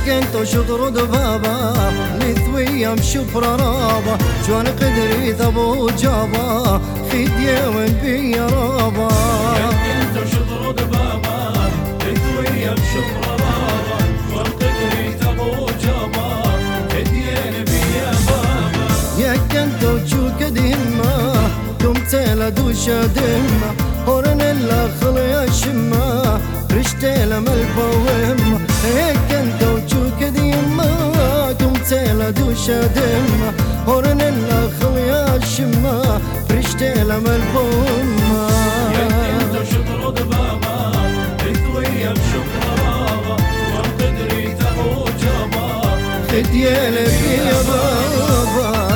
كنت شطر دبابة لثوية مشبر رابة جوان قدري ثبو جابا خدية من بي رابا كنت شطر دبابة لثوية مشبر رابة جوان قدري ثبو جابا خدية من بي بابا يا كنت شوك دهمة كنت لدوش دمة هورن الأخل يا شمة رشتي لما البوهم هيك انت وجوك ديما كنت لدوش دمة هورن الأخل يا شمة رشتي لما البوهم انت شطر دبابة لثوية بشبر رابة جوان قدري ثبو جابا خدية لبي يا بابا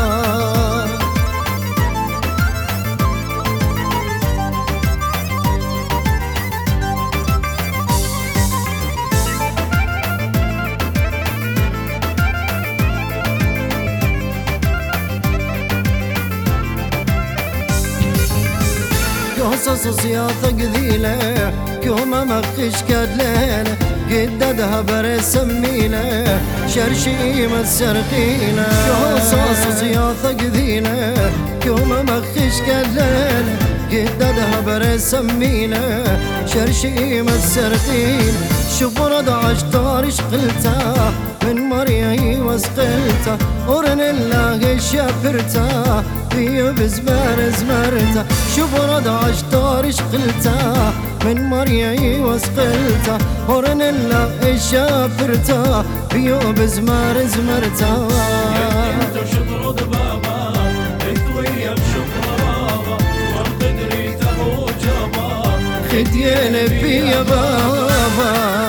قصص سياثة قذيلة كومة مخش كدليلة قددها برس سميلة شرشيمة السرقيلة قصص سياثة قذيلة كومة مخش كدليلة قددها برس سميلة شرشيمة السرقيلة شبرد عشتار شقلتها من مريم وسقلتها ورن الله شافرتها في بزمار زمرتها شبرد عشتار شقلتها من مريم وسقلتها ورن الله شافرتها في بزمار زمرتها انت شطر دبابة لثوية بشبر رابة جوان قدري ثبو جابا خدية لبي يا بابا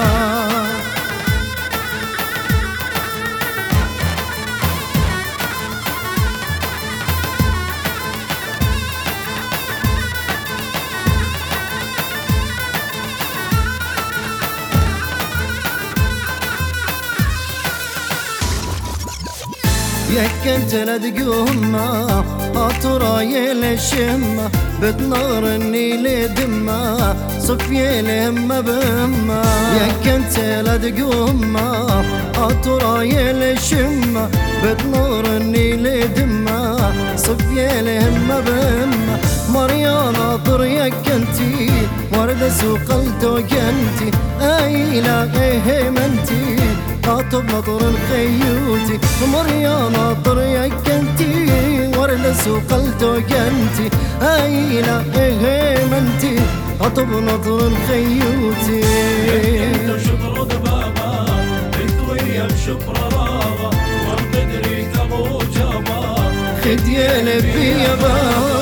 يا كنت لدقومة عطراي للشمة بتنار النيل دمة صفية لهمة بهمة يا كنت لدقومة عطراي للشمة بتنار النيل دمة صفية لهمة بهمة مريانة طريق كنتي وردة سوق التوكنتي ايلا ايه منتي خاطب مطر الخيوتي مريانة طريق كنتي ورد سوق التوكنتي ايلا ايه منتي خاطب مطر الخيوتي انت شطر دبابة لثوية بشبر رابة جوان قدري ثبو جابا خدية لبي يا بابا